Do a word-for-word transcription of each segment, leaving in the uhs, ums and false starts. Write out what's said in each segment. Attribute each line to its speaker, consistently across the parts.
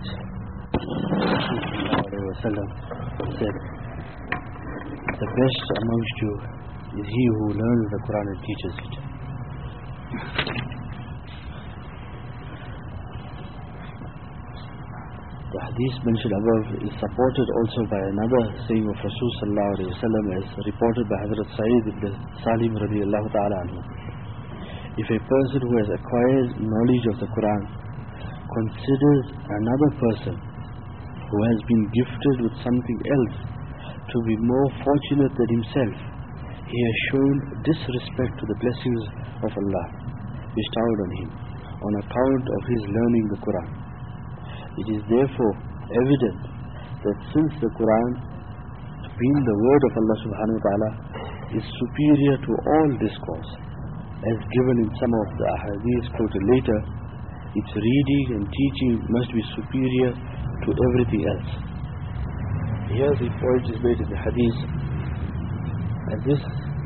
Speaker 1: Prophet ﷺ said, the best amongst you is he who learns the Quran and teaches it. The hadith mentioned above is supported also by another saying of Rasul sallallahu alayhi wa sallam, as reported by Hazrat Sa'id ibn Salim radiyallahu ta'ala anhu. If a person who has acquired knowledge of the Quran considers another person who has been gifted with something else to be more fortunate than himself, he has shown disrespect to the blessings of Allah bestowed on him on account of his learning the Quran. It is therefore evident that since the Quran, being the word of Allah subhanahu wa ta'ala, is superior to all discourse, as given in some of the ahadith quoted later, its reading and teaching must be superior to everything else. Here the point is made in the hadith, and this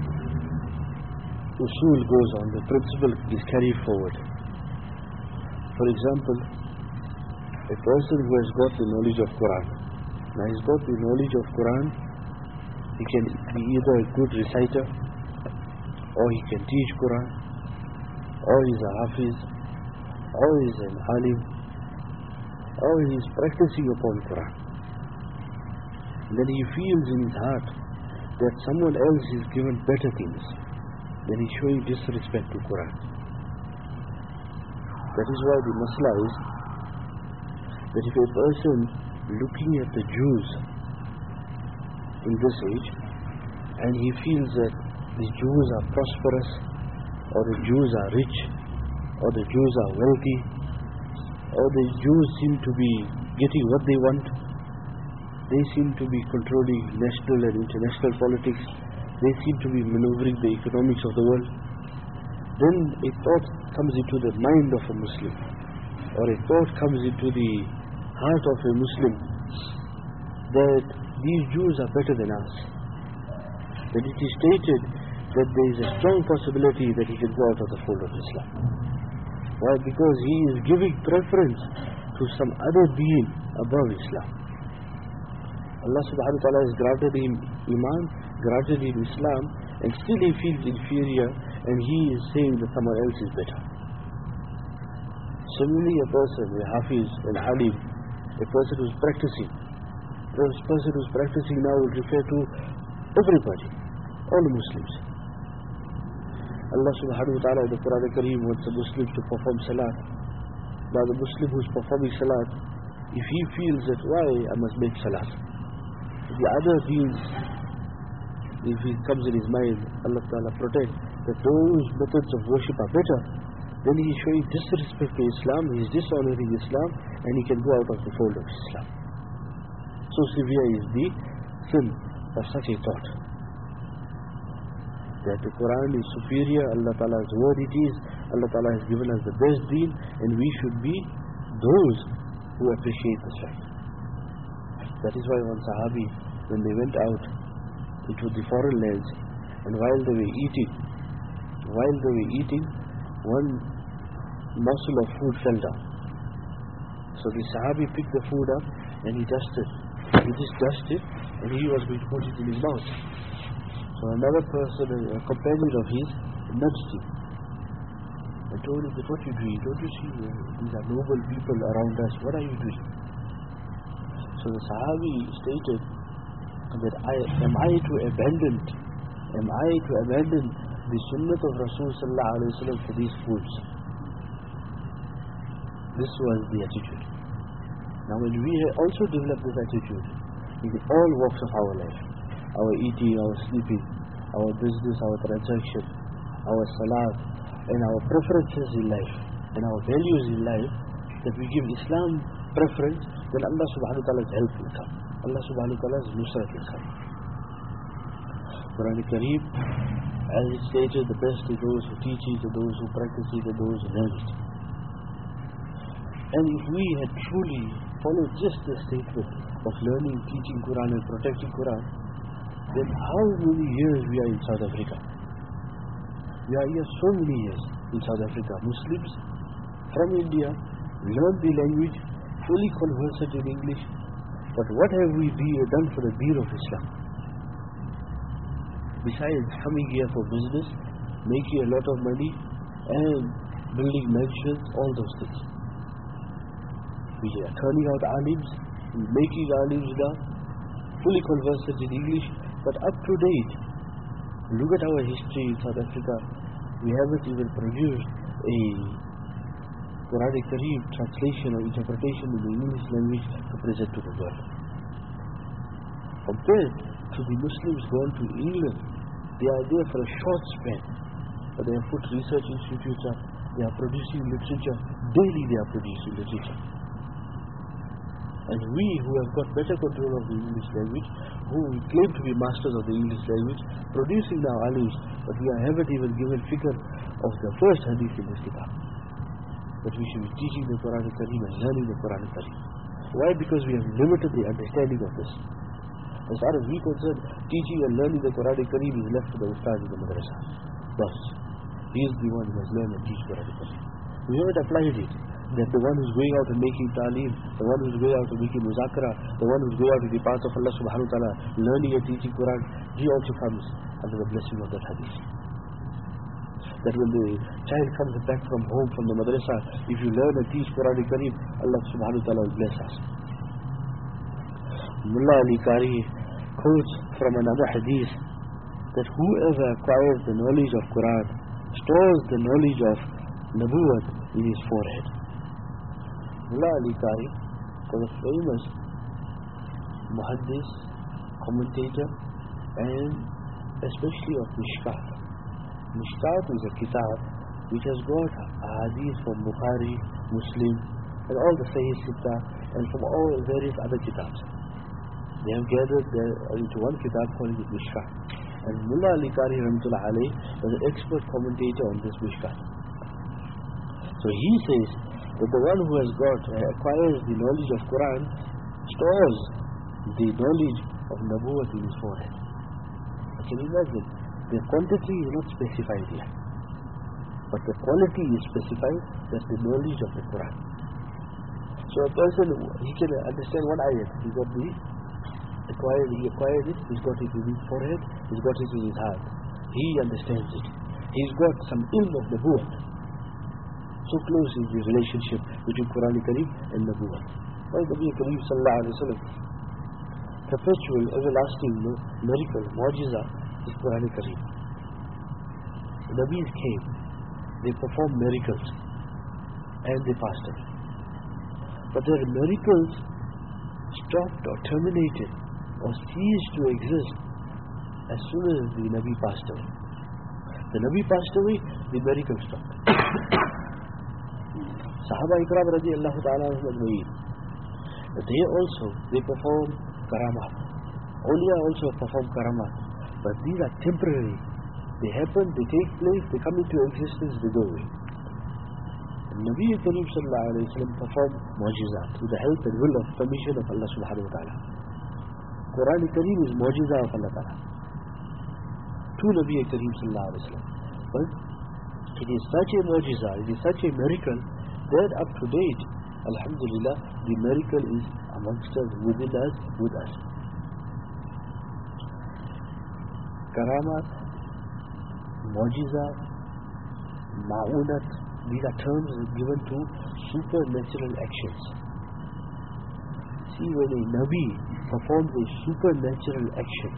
Speaker 1: usul goes on, the principle is carried forward. For example, a person who has got the knowledge of Quran, now he's got the knowledge of Quran, he can be either a good reciter, or he can teach Quran, or he's a hafiz, or he's an alim, or he's practicing upon Quran. And then he feels in his heart that someone else is given better things, then he's showing disrespect to Quran. That is why the masla is that if a person looking at the Jews in this age, and he feels that the Jews are prosperous, or the Jews are rich, or the Jews are wealthy, or the Jews seem to be getting what they want, they seem to be controlling national and international politics, they seem to be maneuvering the economics of the world, then a thought comes into the mind of a Muslim, or a thought comes into the heart of a Muslim, that these Jews are better than us. That it is stated that there is a strong possibility that he can go out of the fold of Islam. Why? Because he is giving preference to some other being above Islam. Allah subhanahu wa ta'ala has granted him Iman, granted him Islam, and still he feels inferior, and he is saying that someone else is better. Similarly, a person, a hafiz, an alim, a person who is practicing, this person who is practicing now will refer to everybody, all Muslims. Allah subhanahu wa ta'ala in the Quran al-Kareem wants the Muslims to perform salat. Now the Muslim who is performing salat, if he feels that why I must make salat, the other means, if it comes in his mind, Allah ta'ala protect, that those methods of worship are better, then he is showing disrespect to Islam, he is dishonoring Islam, and he can go out of the fold of Islam. So severe is the sin of such a thought. That the Quran is superior, Allah Ta'ala's word it is, Allah Ta'ala has given us the best deen, and we should be those who appreciate this fact. That is why one Sahabi, when they went out into the foreign lands, and while they were eating, while they were eating, one morsel of food fell down. So the Sahabi picked the food up and he dusted. He just dusted and he was going to put it in his mouth. So another person, a companion of his, nudged him and told him that, what are you doing? Don't you see uh, these are noble people around us? What are you doing? So the Sahabi stated that I am I to abandon, am I to abandon the sunnah of Rasul sallallahu alayhi wa sallam for these foods? This was the attitude. Now when we also develop this attitude in all walks of our life, our eating, our sleeping, our business, our transaction, our salat, and our preferences in life, and our values in life, that we give Islam preference, then Allah subhanahu wa ta'ala's help will come. Allah subhanahu wa ta'ala's nusrat will come. Quran al-Kareem, as it stated, the best is those who teach it, and those who practice it, and those who learn it. And if we had truly followed just the statement of learning, teaching Quran and protecting Quran, then how many years we are in South Africa? We are here so many years in South Africa. Muslims from India learn the language, fully conversant in English. But what have we be- done for the deen of Islam? Besides coming here for business, making a lot of money, and building mansions, all those things. We are turning out alims, making alims now, fully conversant in English, but up to date. Look at our history in South Africa. We haven't even produced a Quranic Kareem translation or interpretation in the English language to present to the world. Compared to the Muslims gone to England, they are there for a short span, but they have put research institutes up, they are producing literature, daily they are producing literature. And we who have got better control of the English language, who claim to be masters of the English language, producing now alims, but we haven't even given figure of the first hadith in this kitab. That we should be teaching the Quranic Kareem and learning the Quranic Kareem. Why? Because we have limited the understanding of this. As far as we concerned, teaching and learning the Quranic Kareem is left to the ustad in the madrasa. Thus, he is the one who has learned and teach Quranic Kareem. We haven't applied it. That the one who's going out and making ta'aleem, the one who's going out and making muzakara, the one who's going out in the path of Allah subhanahu wa ta'ala, learning and teaching Quran, he also comes under the blessing of that hadith. That when the child comes back from home, from the madrasa, if you learn and teach Quranic Kareem, Allah subhanahu wa ta'ala will bless us. Mullah Ali Qari quotes from another hadith that whoever acquires the knowledge of Quran stores the knowledge of Nabuwwat in his forehead. Mullah Ali Qari was a famous muhaddis, commentator, and especially of Mishkat. Mishkat is a kitab which has got hadith from Bukhari, Muslim, and all the Sahih Sitta, and from all various other kitabs. They have gathered into one kitab called Mishkat. And Mullah Ali Qari Rahmatullah Alayh was an expert commentator on this Mishkat. So he says that the one who has got, uh, acquires the knowledge of Quran, stores the knowledge of Nabuwwat in his forehead. I can imagine, the quantity is not specified here, but the quality is specified, that's the knowledge of the Quran. So a person, he can understand one ayat, he got the, acquired, he acquired it, he's got it in his forehead, he's got it in his heart. He understands it. He's got some ilm of Nabuwwat. So close is the relationship between Quran Kareem and Nabuwwat. Why Nabi Kareem sallallahu alayhi wa sallam, perpetual, everlasting miracle, mu'jiza is Quran Kareem. The Nabis came, they performed miracles, and they passed away. But their miracles stopped or terminated or ceased to exist as soon as the Nabi passed away. The Nabi passed away, the miracle stopped. Sahaba Ikram radiallahu ta'ala ajma'in, they also, they perform karamat. Awliya also perform karamat. But these are temporary. They happen, they take place, they come into existence, they go away. Nabi Kareem sallallahu alayhi wa sallam performed mu'jizat with the help and will of permission of Allah subhanahu wa ta'ala. Quran Kareem is mu'jiza of Allah ta'ala to Nabi Kareem sallallahu alayhi wa sallam. But it is such a mu'jiza, it is such a miracle that up to date, alhamdulillah, the miracle is amongst us, within us, with us. Karamat, mu'jiza, ma'unat, these are terms given to supernatural actions. See, when a Nabi performs a supernatural action,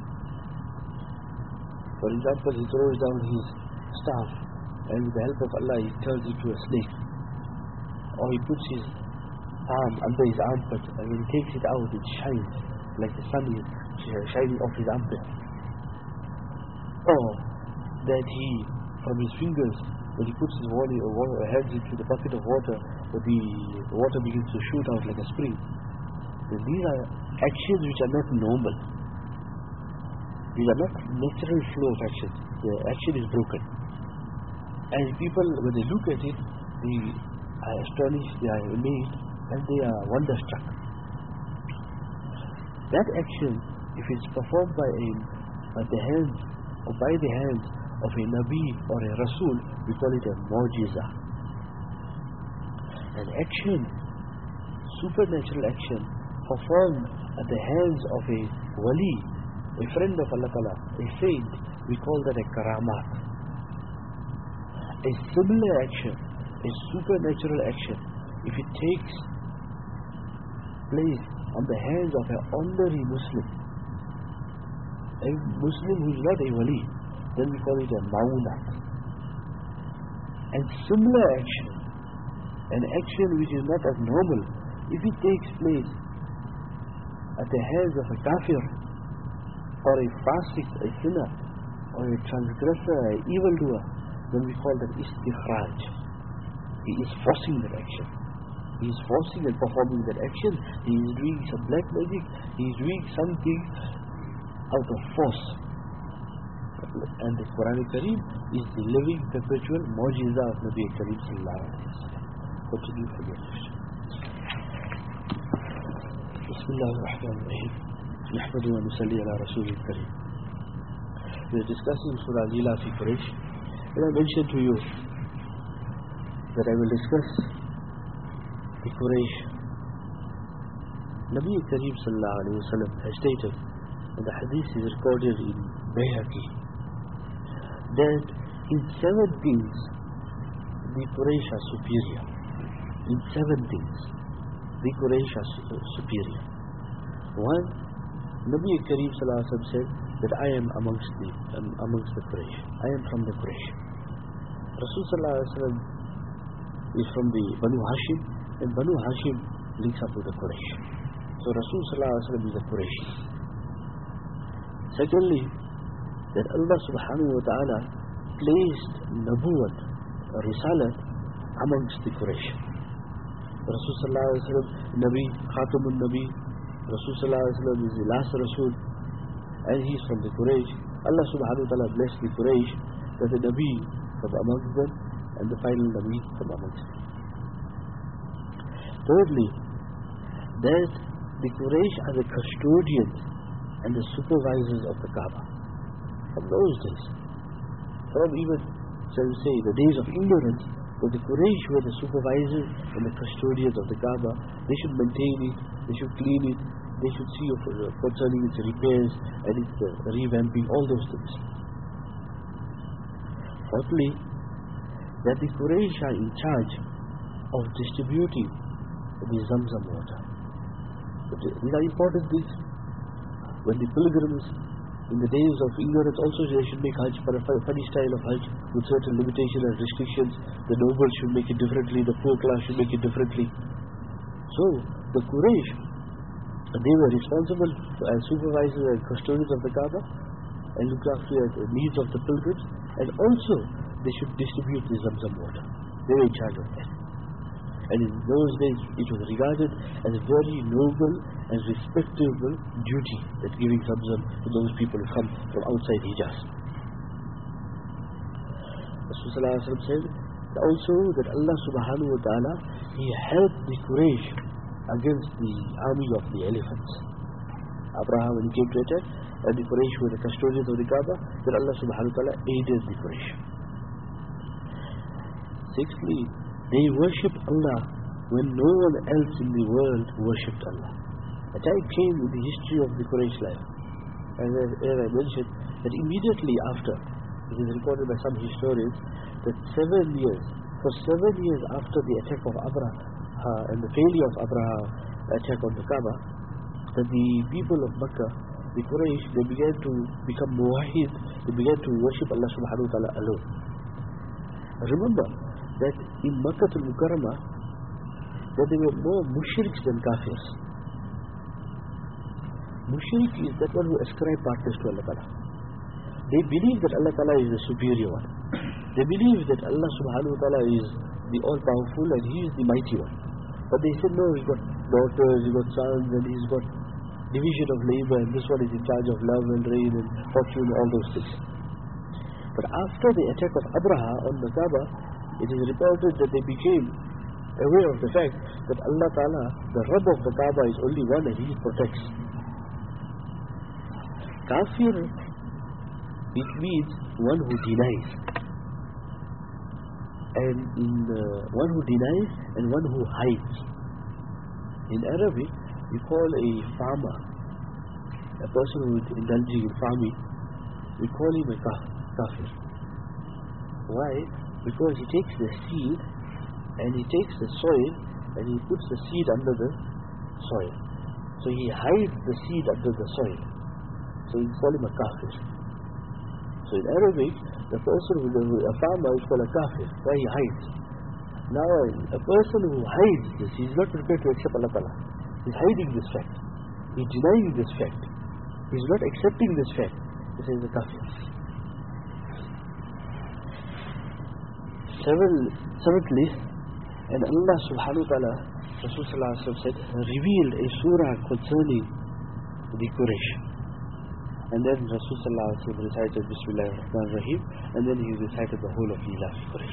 Speaker 1: for example, he throws down his staff and with the help of Allah he turns into a snake, or he puts his palm under his armpit and when he takes it out it shines like the sun is shining off his armpit, or that he from his fingers, when he puts his body or hands into the bucket of water, the water begins to shoot out like a spring. And these are actions which are not normal. These are not natural flow of actions. The action is broken. And people, when they look at it, they are astonished, they are amazed, and they are wonderstruck. That action, if it's performed by a, by the hands or by the hands of a Nabi or a Rasul, we call it a mu'jiza. An action supernatural action performed at the hands of a wali, a friend of Allah Ta'ala, a saint, we call that a karamat. A similar action, a supernatural action, if it takes place on the hands of an ordinary Muslim, a Muslim who is not a wali, then we call it a ma'unat. And similar action, an action which is not abnormal, if it takes place at the hands of a kafir, or a fasik, a sinner, or a transgressor, an evildoer, then we call that istikhraj. He is forcing that action. He is forcing and performing that action. He is doing some black magic. He is doing something out of force. And the Quran Kareem is the living, perpetual mu'jiza of Nabi Kareem sallallahu alayhi wa sallam. Continue for your question. Bismillah ar-Rahman ar-Rahim. Nahmadu wa nusalli ala Rasulil Kareem. We are discussing Surah Zila fi Quraysh. And I mentioned to you that I will discuss the Quraysh. Nabi Kareem sallallahu alayhi wa sallam has stated, and the hadith is recorded in Bayhaqi, that in seven things the Quraysh are superior. In seven things the Quraysh are su- superior. One, Nabi Kareem sallallahu alayhi wa sallam said that I am amongst the um, amongst the Quraysh. I am from the Quraysh. Rasul sallallahu alayhi wa sallam is from the Banu Hashim, and Banu Hashim links up with the Quraysh. So Rasul sallallahu alayhi wa sallam is a Quraysh. Secondly, that Allah subhanahu wa ta'ala placed Nabuwat, Risalat, amongst the Quraysh. Rasul sallallahu alayhi wa sallam, Nabi, Khatamun Nabi, Rasul sallallahu alayhi wa sallam is the last Rasul, and he is from the Quraysh. Allah subhanahu wa ta'ala blessed the Quraysh that the Nabi from amongst them, and the final Nabi from amongst them. Thirdly, that the Quraysh are the custodians and the supervisors of the Kaaba. From those days, from even, shall we say, the days of ignorance, but the Quraysh were the supervisors and the custodians of the Kaaba. They should maintain it, they should clean it, they should see of, uh, concerning its repairs and its uh, revamping, all those things. Fourthly, that the Quraysh are in charge of distributing the Zamzam water. But these are important things. When the pilgrims in the days of ignorance also they should make Hajj for a funny style of Hajj with certain limitations and restrictions. The nobles should make it differently, the poor class should make it differently. So the Quraysh, they were responsible as supervisors and custodians of the Kaaba and looked after the needs of the pilgrims, and also they should distribute the Zamzam water. They were in charge of that. And in those days it was regarded as a very noble and respectable duty that giving Zamzam to those people who come from outside Hijaz. Rasulullah said also that Allah subhanahu wa ta'ala, He helped the Quraysh against the army of the elephants. Abraham, when he came to attack, and the Quraysh were the custodians of the Kaaba, that Allah subhanahu wa ta'ala aided the Quraysh. Sixthly, they worshipped Allah when no one else in the world worshipped Allah. A time came in the history of the Quraysh life, as I, as I mentioned, that immediately after, it is recorded by some historians, that seven years, for seven years after the attack of Abraha and the failure of Abraha attack on the Kaaba, that the people of Makkah, the Quraysh, they began to become muwahid, they began to worship Allah subhanahu wa ta'ala alone. Remember that in Makkah al-Mukarramah, that there were more mushriks than kafirs. Mushrik is that one who ascribes partners to Allah Ta'ala. They believe that Allah Ta'ala is the superior one. They believe that Allah subhanahu wa ta'ala is the all-powerful and He is the mighty one. But they said, no, He's got daughters, He's got sons, and He's got division of labor, and this one is in charge of love and rain and fortune and all those things. But after the attack of Abraha on the Kaaba, it is reported that they became aware of the fact that Allah Ta'ala, the Rabb of the Kaaba, is only one and He protects. Kafir, it means one who denies. And in uh, one who denies and one who hides. In Arabic, we call a farmer, a person who is indulging in farming, we call him a kafir. Why? Because he takes the seed and he takes the soil and he puts the seed under the soil. So he hides the seed under the soil. So we call him a kafir. So in Arabic, the person who is a farmer is called a kafir. Why? He hides. Now a person who hides this, he is not prepared to accept Allah Ta'ala. He is hiding this fact. He is denying this fact. He is not accepting this fact. This is a kafir. Seventhly, and Allah subhanahu wa ta'ala, Rasul sallallahu alaihi wasallam said, revealed a surah concerning the Quraysh. And then Rasul sallallahu alaihi wasallam recited Bismillahir Rahmanir Rahim, and then he recited the whole of Ila fi Quraysh.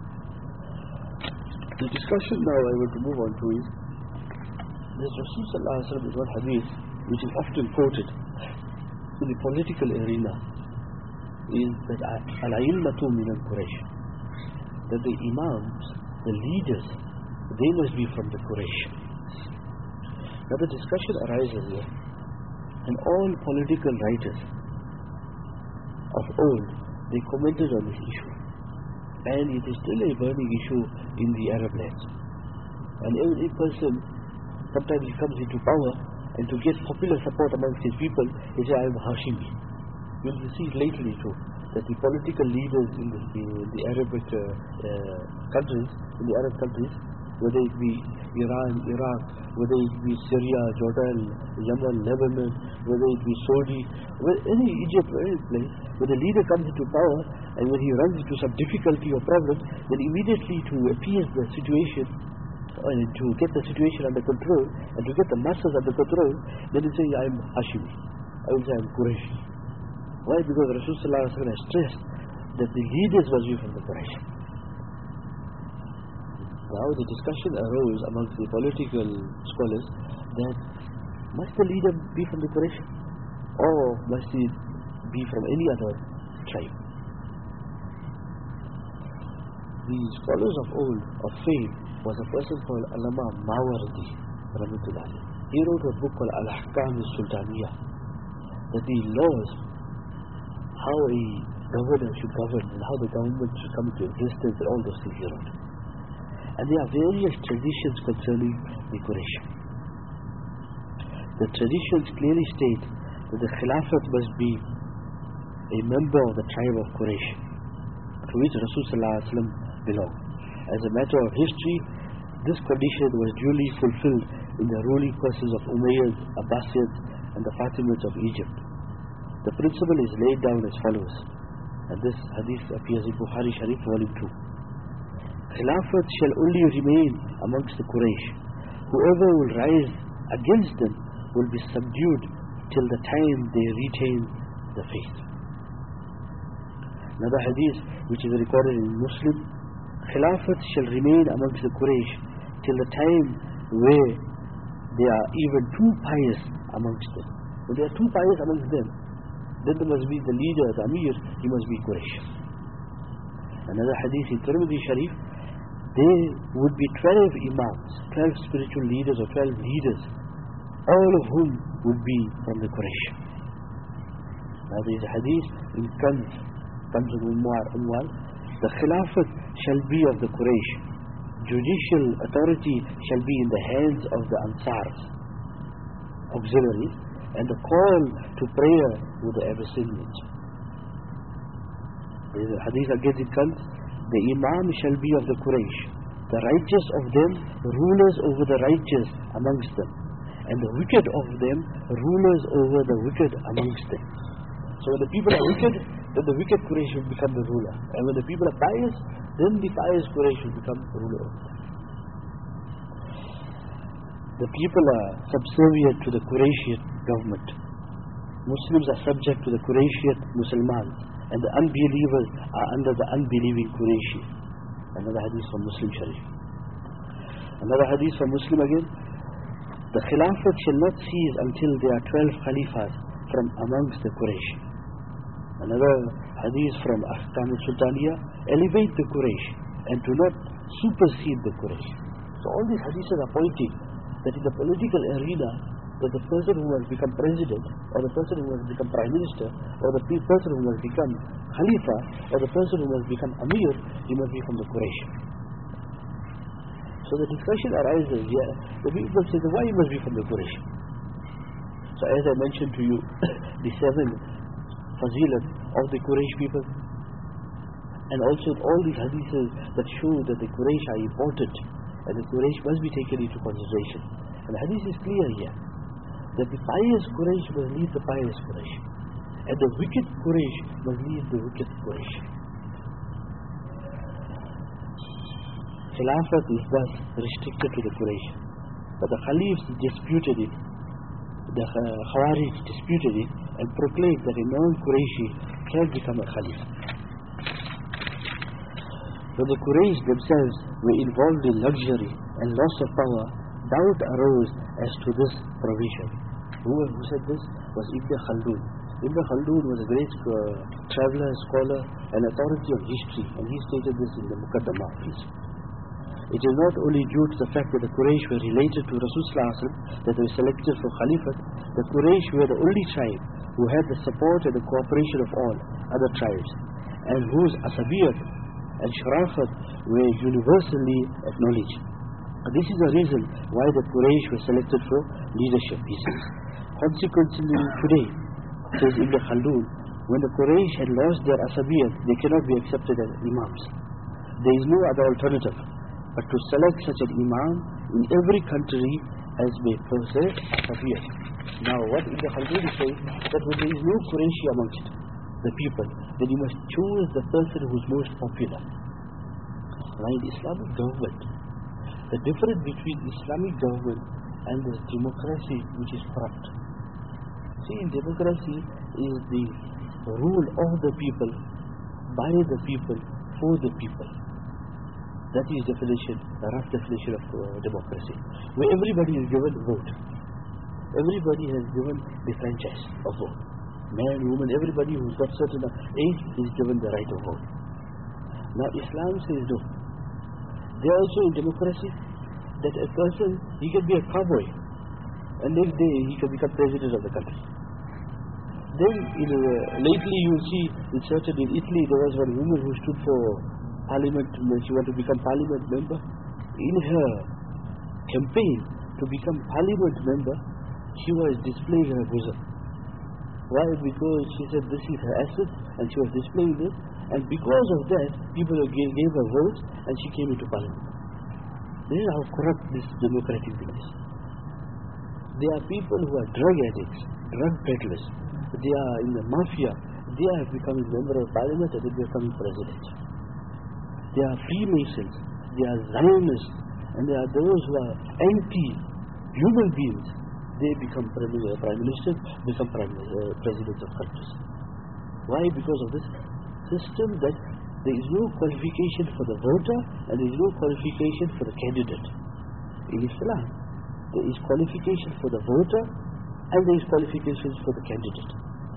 Speaker 1: The discussion now I want to move on to is, this Rasul sallallahu alaihi wasallam is one hadith which is often quoted in the political arena, is that al-a'immatu min al-Quraysh, that the imams, the leaders, they must be from the Quraysh. Now the discussion arises here, and all political writers of old, they commented on this issue, and it is still a burning issue in the Arab lands. And every person, sometimes he comes into power, and to get popular support amongst his people, he says, I am Hashimi. You will see it lately too, that the political leaders in the, in the Arabic uh, uh, countries, in the Arab countries, whether it be Iran, Iraq, whether it be Syria, Jordan, Yemen, Lebanon, whether it be Saudi, any Egypt, any place, when the leader comes into power and when he runs into some difficulty or problem, then immediately to appease the situation, and to get the situation under control, and to get the masses under control, then he says, I am Hashimi, I will say I am Qurayshi. Why? Because Rasulullah has stressed that the leaders must be from the Quraysh. Now the discussion arose amongst the political scholars that must the leader be from the Quraysh, or must he be from any other tribe? The scholars of old, of fame, was a person called Allama Mawardi Rahmatullah. He wrote a book called Al-Ahkam al-Sultaniyah, that the laws, how a governor should govern and how the government should come into existence, and all those things he wrote. And there are various traditions concerning the Quraysh. The traditions clearly state that the Khilafat must be a member of the tribe of Quraysh, to which Rasulullah belonged. As a matter of history, this condition was duly fulfilled in the ruling classes of Umayyads, Abbasids, and the Fatimids of Egypt. The principle is laid down as follows, and this hadith appears in Bukhari Sharif, volume two. Khilafat shall only remain amongst the Quraysh. Whoever will rise against them will be subdued till the time they retain the faith. Another hadith which is recorded in Muslim, Khilafat shall remain amongst the Quraysh till the time where there are even two pious amongst them. When there are two pious amongst them, then there must be the leader, the Amir, he must be Quraysh. Another hadith in Tirmidhi Sharif, there would be twelve imams, twelve spiritual leaders or twelve leaders, all of whom would be from the Quraysh. Now there is a hadith in Kanz, Kanz al-Umwal, the Khilafat shall be of the Quraysh. Judicial authority shall be in the hands of the Ansars, auxiliaries, and the call to prayer with the Abyssinians. There is a hadith again in Kanz, the Imam shall be of the Quraysh, the righteous of them rulers over the righteous amongst them, and the wicked of them rulers over the wicked amongst them. So when the people are wicked, then the wicked Quraysh will become the ruler, and when the people are pious, then the pious Quraysh will become the ruler of them. The people are subservient to the Quraysh government. Muslims are subject to the Quraysh Muslims, and the unbelievers are under the unbelieving Quraysh. Another hadith from Muslim Sharif. Another hadith from Muslim again, the Khilafat shall not cease until there are twelve Khalifas from amongst the Quraysh. Another hadith from Ahkam al-Sultaniyah, elevate the Quraysh and do not supersede the Quraysh. So all these hadiths are pointing that in the political arena, that the person who has become president, or the person who has become prime minister, or the pe- person who has become Khalifa, or the person who has become Amir, he must be from the Quraysh. So the discussion arises here. The people say, why he must be from the Quraysh? So as I mentioned to you, the seven fazilat of the Quraysh people, and also all these hadiths that show that the Quraysh are important, and the Quraysh must be taken into consideration. And the hadith is clear here, that the pious Quraysh must lead the pious Quraysh, and the wicked Quraysh must lead the wicked Quraysh. Khilafat is thus restricted to the Quraysh, but the Khalifs disputed it, the Khawarij disputed it, and proclaimed that a non-Qurayshi can become a Khalif. When the Quraysh themselves were involved in luxury and loss of power, doubt arose as to this provision. Who, who said this? Was Ibn Khaldun. Ibn Khaldun was a great uh, traveler, scholar, and authority on history, and he stated this in the Muqaddamah of his. It is not only due to the fact that the Quraysh were related to Rasulullah that they were selected for Khalifat. The Quraysh were the only tribe who had the support and the cooperation of all other tribes, and whose asabiyat and sharafat were universally acknowledged. And this is the reason why the Quraysh were selected for leadership, he says. Consequently, today, says Ibn Khaldun, when the Quraysh had lost their asabiyat, they cannot be accepted as imams. There is no other alternative but to select such an imam in every country as may possess asabiyat. Now, what Ibn Khaldun is saying, that when there is no Qurayshi amongst the people, then you must choose the person who is most popular. Now, in Islamic government, the difference between Islamic government and this democracy which is corrupt. See, in democracy is the rule of the people, by the people, for the people. That is definition, the rough definition of uh, democracy, where everybody is given vote. Everybody has given the franchise of vote. Man, woman, everybody who's got certain age is given the right of vote. Now Islam says no. They are also in democracy that a person, he can be a cowboy, and next day he can become president of the country. Then in, uh, lately you will see in certain, in Italy there was one woman who stood for parliament, she wanted to become parliament member. In her campaign to become parliament member, she was displaying her bosom. Why? Because she said this is her asset, and she was displaying this, and because of that, people gave, gave her votes, and she came into parliament. This is how corrupt this democratic thing is. There are people who are drug addicts, drug peddlers. They are in the mafia. They are becoming member of parliament, and they are becoming president. There are Freemasons. There are Zionists, and there are those who are anti-human beings. They become prime, uh, prime ministers, become prime, uh, presidents of countries. Why? Because of this system that there is no qualification for the voter and there is no qualification for the candidate. In Islam, there is qualification for the voter and there is qualifications for the candidate.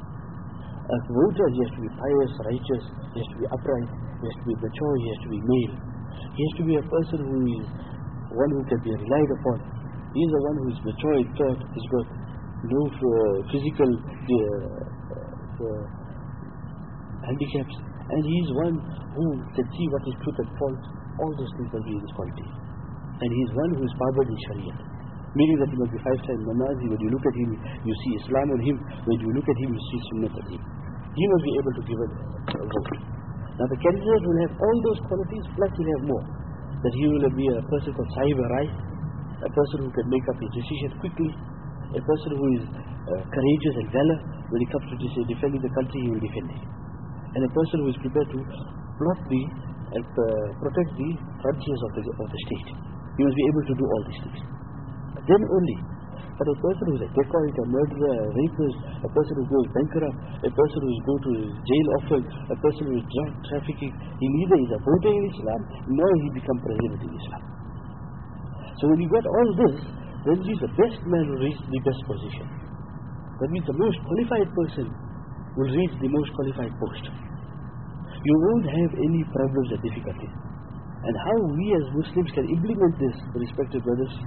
Speaker 1: A voter, he has to be pious, righteous, he has to be upright, he has to be mature, he has to be male. He has to be a person who is one who can be relied upon. He is the one who is mature in thought, he's got no uh, physical uh, uh, handicaps, and he is one who can see what is truth and false. All those things will be in his quality. And he is one who is powered in Sharia, meaning that he must be five times namazi. When you look at him, you see Islam on him. When you look at him, you see Sunnah on him. He must be able to give a, a vote. Now the candidate will have all those qualities, plus he'll have more. That he will be a person called Sahib Rai, a person who can make up his decision quickly, a person who is uh, courageous and valor. When it comes to defending the country, he will defend it. And a person who is prepared to block the and uh, protect the frontiers of the, of the state. He must be able to do all these things. Then only. But a person who is a dacoit, a murderer, a rapist, a person who goes bankrupt, a person who is go to jail often, a person who is drug trafficking, he neither is a voter in Islam, nor he become president in Islam. So when you get all this, then he's the best man will reach the best position. That means the most qualified person will reach the most qualified post. You won't have any problems or difficulties. And how we as Muslims can implement this, respected brothers,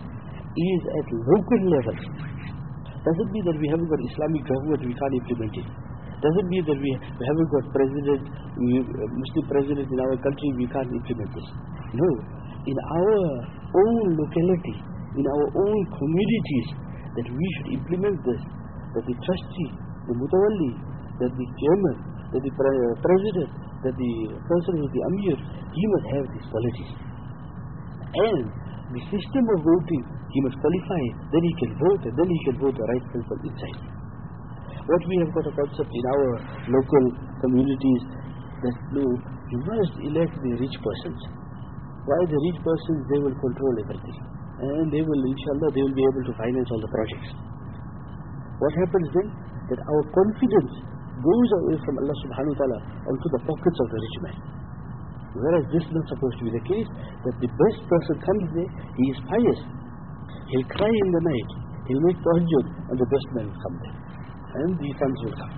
Speaker 1: is at local level. Doesn't mean that we haven't got Islamic government, we can't implement it. Doesn't mean that we, we haven't got president, we, uh, Muslim president in our country, we can't implement this. No, in our own locality, in our own communities, that we should implement this, that the trustee, the mutawalli, that the chairman, that the pre president, that the person who is the amir, he must have these qualities. And the system of voting, he must qualify, then he can vote, and then he can vote the right people inside. What we have got a concept in our local communities, that no, you must elect the rich persons. Why the rich persons? They will control everything. And they will, inshallah, they will be able to finance all the projects. What happens then? That our confidence goes away from Allah subhanahu wa ta'ala onto the pockets of the rich man. Whereas this is not supposed to be the case, that the best person comes there, he is pious, he'll cry in the night, he'll make tahajjud, and the best man will come there. And the funds will come.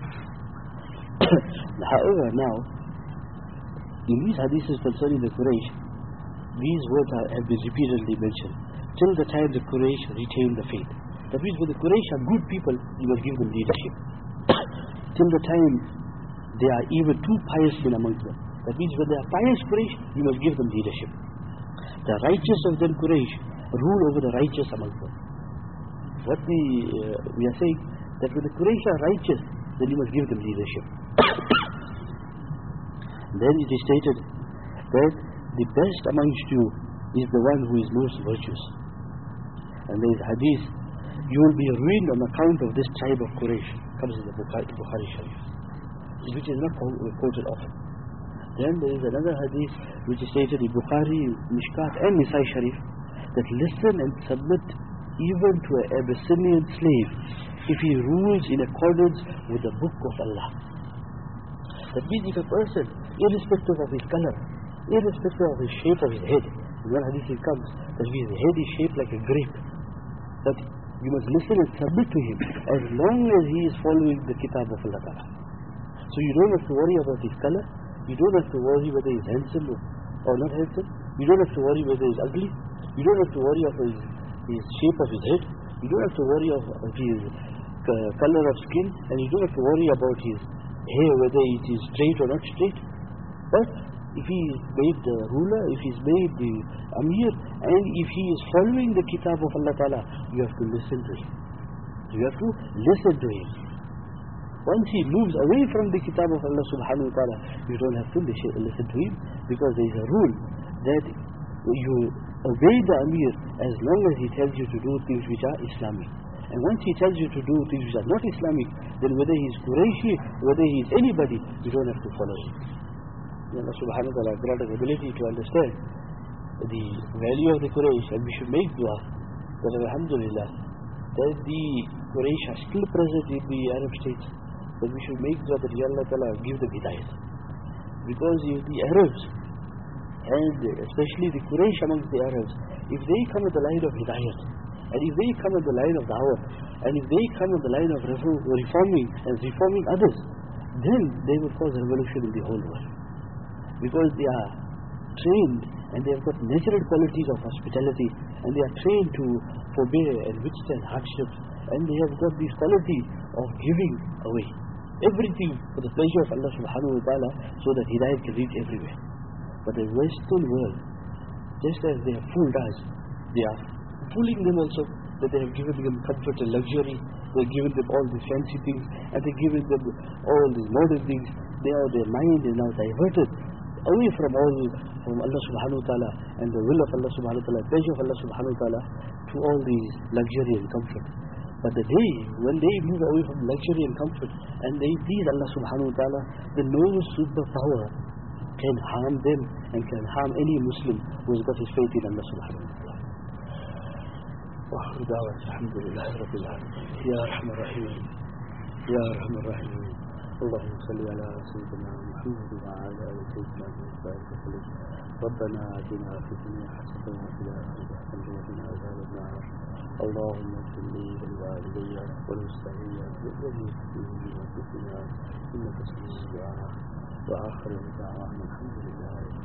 Speaker 1: However, now, in these hadiths concerning the Quraysh, these words are, have been repeatedly mentioned. Till the time the Quraysh retain the faith. That means when the Quraysh are good people, you must give them leadership. Till the time they are even too pious in amongst them. That means when they are pious Quraysh, you must give them leadership. The righteous of them Quraysh rule over the righteous amongst them. What we, uh, we are saying, that when the Quraysh are righteous, then you must give them leadership. Then it is stated that the best amongst you is the one who is most virtuous. And there is hadith, you will be ruined on account of this tribe of Quraysh. Comes in the Bukhari, Bukhari Sharif, which is not quoted often. Then there is another hadith which is stated in Bukhari, Mishkat and Nisai Sharif, that listen and submit even to an Abyssinian slave if he rules in accordance with the book of Allah. That means if a person, irrespective of his color, irrespective of the shape of his head, in one hadith it comes that his head is shaped like a grape, that you must listen and submit to him as long as he is following the kitab of Allah Ta'ala. So you don't have to worry about his color, you don't have to worry whether he is handsome or not handsome, you don't have to worry whether he is ugly, you don't have to worry of his, his shape of his head, you don't have to worry of, of his uh, color of skin, and you don't have to worry about his hair, whether it is straight or not straight. But if he is made the ruler, if he is made the amir, and if he is following the kitab of Allah Ta'ala, you have to listen to him. You have to listen to him. Once he moves away from the kitab of Allah subhanahu wa ta'ala, you don't have to listen to him, because there is a rule that you obey the amir as long as he tells you to do things which are Islamic. And once he tells you to do things which are not Islamic, then whether he is Qurayshi, whether he is anybody, you don't have to follow him. Allah subhanahu wa ta'ala grant us ability to understand the value of the Quraysh, and we should make dua that alhamdulillah that the Quraysh are still present in the Arab states, but we should make dua that Allah Ta'ala give them hidayat. Because if the Arabs, and especially the Quraysh amongst the Arabs, if they come on the line of hidayat, and if they come on the line of da'wah, and if they come on the line of reforming and reforming others, then they will cause a revolution in the whole world. Because they are trained and they have got natural qualities of hospitality, and they are trained to forbear and withstand hardships, and they have got this quality of giving away everything for the pleasure of Allah subhanahu wa ta'ala, so that hidayat can reach everywhere. But the Western world, just as they have fooled us, they are fooling them also, that they have given them comfort and luxury, they have given them all these fancy things, and they have given them all these modern things. They are, their mind is now diverted away from all, from Allah subhanahu wa ta'ala and the will of Allah subhanahu wa ta'ala, pleasure of Allah subhanahu wa ta'ala, to all these luxury and comfort. But the day when they move away from luxury and comfort and they please Allah subhanahu wa ta'ala, then no superpower can harm them and can harm any Muslim who has got his faith in Allah subhanahu wa ta'ala. وآخر دعوة الحمد لله رب العالمين. يا أرحم الراحمين يا أرحم الراحمين. اللهم صل على سيدنا محمد وعلى آل سيدنا محمد. ربنا آتنا في الدنيا حسنة وفي الآخرة حسنة وقنا عذاب النار. اللهم اغفر لي ولوالدي وللمستمعين والمسلمين والمسلمات إنك سميع الدعاء. وآخر دعوانا الحمد لله.